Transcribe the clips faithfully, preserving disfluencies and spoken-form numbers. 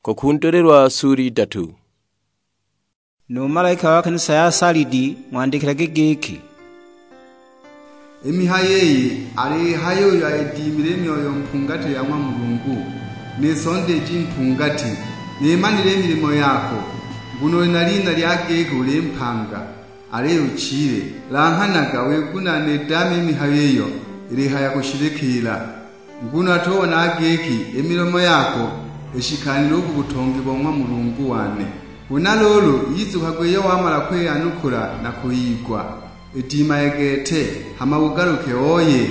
Kokuntorerwa suri datu. Numalayika wa kanisa ya Saridi mwandikirage giki: Emihayeyi ari hayo ya edimire myoyo mpungati ya Mulungu nesonde jimpungati nemanire mirimo yako nguno narina lyageke ule mpanga ari ucire lankanaga wegunane dame emihayeyo iri haya kushirikira nguno atobona ageki emirimo yako eshikanira okubutongibwa mwa Mulungu wane unalolo yizukagwe yo wamara kweyanukura na kuyigwa edima yegete hamabugaruke oye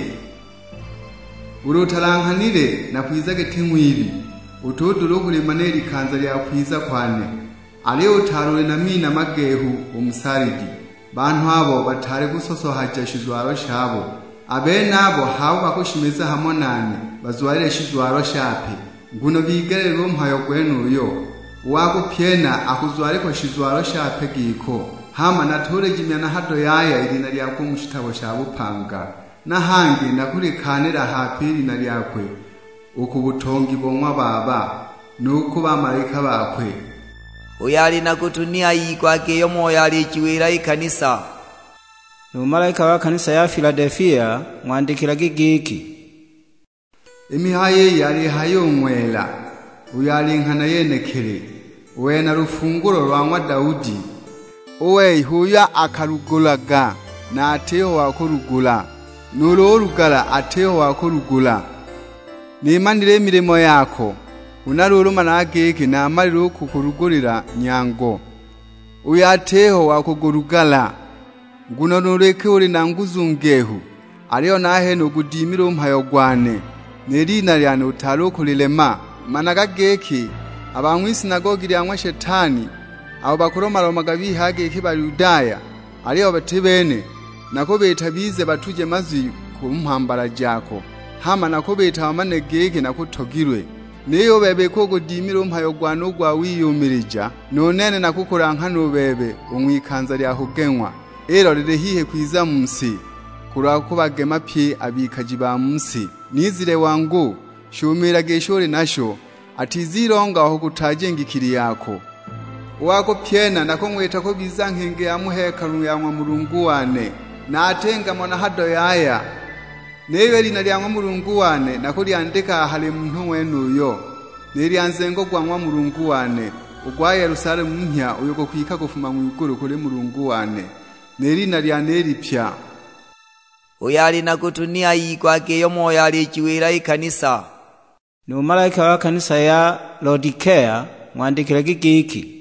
urutalankanire na kwizage timwiri utodoro kulemaneri kanza lya kwiza kwane ale utarure na mina magehu umusaridi bantu abo batare gusoso hajashizwaro shabo abenabo hawo bakushimiza hamonane bazwarire shizwaro shape nguno bigerero mpayo gwenuyo wako pyena akuzware ko shizwaro shape giko hama natore jimyana hado yaya irina lyako mushitabo shabupanga nahangi nakurikanira hapiri na lyakwe ukubutongi bomwa baba nuko bamarika bakwe uyali nakutunia yikwake yo moyo alichiwira ikanisa. Numalayika wa kanisa ya Philadelphia mwandikirage giki: Emihaye yari hayo mwela uyali nkana yenekere wena rufunguro rwa Daudi owe huya akarugulaga na ateo wakorugula nulo rugala ateo wakorugula nimanire mirimo yako unaruruma nageke na amariro kukurugurira nyango uyateo wakugurugala nguno nureke uri nanguzungehu ariyo nahe no gudimiro mpayo gwane nerina lyane utaro kulilema managa geke abamwe sinagogi lyamwe shetani abo bakoroma romaga bihage kibali Yudaya ariyo batebene nako betabize batuje mazi ku mpambara jako hama nako beta amanegeke nakutogirwe niyo bebe ko godimiro mpayo gwano gwa wiyumirija nonene nakukurankano bebe umwikanza lya hugenwa ero rire hihe kwiza munsi kurako bagema pye abikaji ba munsi nizire wangu shumira geshore nasho atizironga aho kutajengikiri yako wako pyena nako mweta ko bizankenge ya muhekalu ya Mulungu wane na atenga mona hado yaya newe lina lya Mulungu wane nako lyandika hale muntu wenuyo nelyanzengo gwa Mulungu wane ugwa Yerusalemu mpya uyoko kwika kufuma mu iguru kule Mulungu wane nelina lya neripya uyali nakutunia yikwake yo moyo alichiwira ikanisa. Numalayika wa kanisa ya Laodikea mwandikirage giki: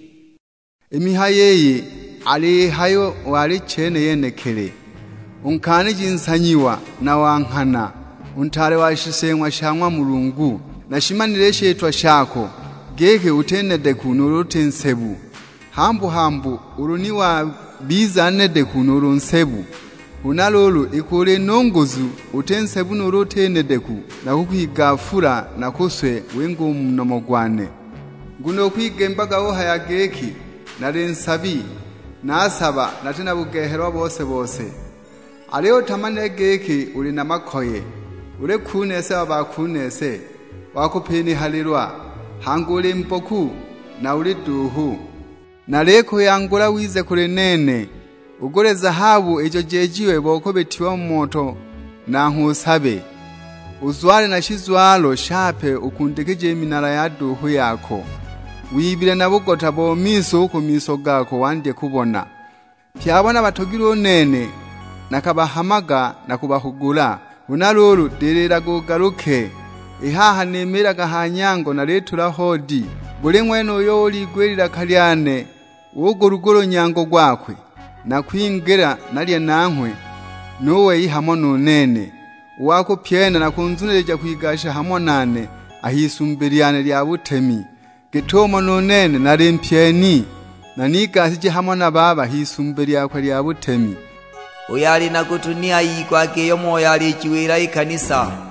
Emihayeyi ali hayo wali chene yenekere unkani jinsanyiwa na wankana untare washisemwa shamwa Mulungu na shimanire shetwa shako geke utenede kunuru tensebu hambu hambu uruniwa bizanede kunuru nsebu unalolo ikole nongozu utensebu nuru tenedeku na kukwigafura na kuswe wengo mnomogwane nguno kwigembaga ho hayageki narensabi nasaba natena bugeherwa bose bose aliyo tamanegeki uri namakoye ure kunese abakunese wakupeni halirwa hangule mpoku na uri duhu nareko yangura wize kure nene ugore zahabu ejo jejiwe boko betiwa moto na nkusabe uzware na shizwalo shape ukundekeje minara ya duhu yako wibire nabugota bo miso ku miso gako wande kubona pyabona batogiro nene nakabahamaga nakubahugura unalulu derera gogaruke ihaha nemera gahanyango na letura hodi bule mweno yo ligwerira kalyane wogo rugoro nyango gwakwe nakwingira nalye nankwe nowe ihamo nonene wako pyena nakunzunereja kwigasha hamonane ahisumbiriyane lya butemi gitomo nonene narempyeni nanikasije hamona baba hisumbiriya kwa lya butemi uyali nakutunia yikwake yo moyo alichiwira ikanisa.